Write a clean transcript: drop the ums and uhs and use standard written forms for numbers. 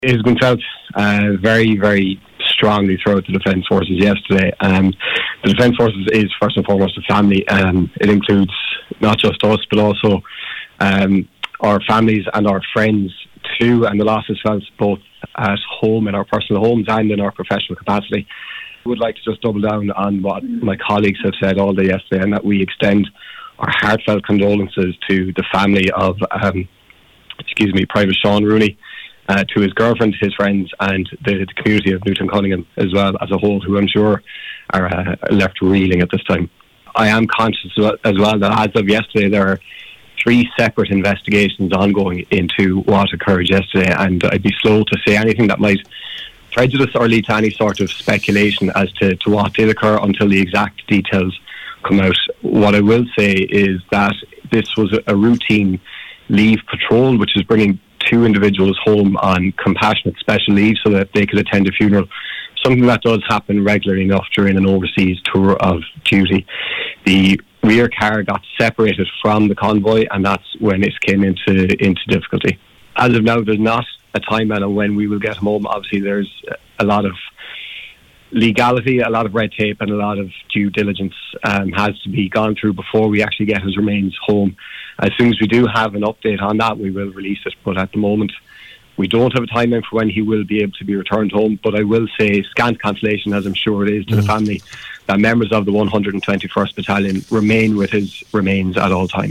It has been felt very, very strongly throughout the Defence Forces yesterday. The Defence Forces is first and foremost a family. It includes not just us, but also our families and our friends too. And the loss is felt both at home, in our personal homes, and in our professional capacity. I would like to just double down on what my colleagues have said all day yesterday, and that we extend our heartfelt condolences to the family of Private Sean Rooney, to his girlfriend, his friends, and the community of Newton Cunningham as well as a whole, who I'm sure are left reeling at this time. I am conscious as well that as of yesterday there are 3 separate investigations ongoing into what occurred yesterday, and I'd be slow to say anything that might prejudice or lead to any sort of speculation as to what did occur until the exact details come out. What I will say is that this was a routine leave patrol, which is bringing 2 individuals home on compassionate special leave so that they could attend a funeral, something that does happen regularly enough during an overseas tour of duty. The rear car got separated from the convoy, and that's when it came into difficulty. As of now, there's not a timeline on when we will get home. Obviously, there's a lot of legality, a lot of red tape, and a lot of due diligence has to be gone through before we actually get his remains home. As soon as we do have an update on that, we will release it. But at the moment, we don't have a timeline for when he will be able to be returned home. But I will say, scant consolation, as I'm sure it is to the family, that members of the 121st Battalion remain with his remains at all times.